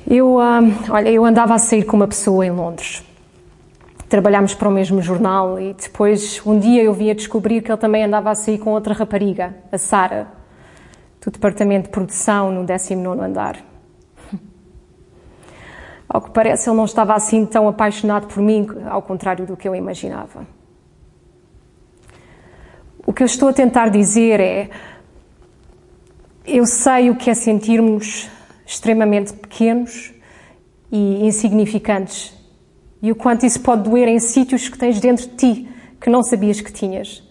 Eu andava a sair com uma pessoa em Londres. Trabalhámos para o mesmo jornal e depois, um dia, eu vim a descobrir que ele também andava a sair com outra rapariga, a Sara, do departamento de produção no 19º andar. Ao que parece, ele não estava assim tão apaixonado por mim, ao contrário do que eu imaginava. O que eu estou a tentar dizer é: eu sei o que é sentirmos extremamente pequenos e insignificantes, e o quanto isso pode doer em sítios que tens dentro de ti, que não sabias que tinhas.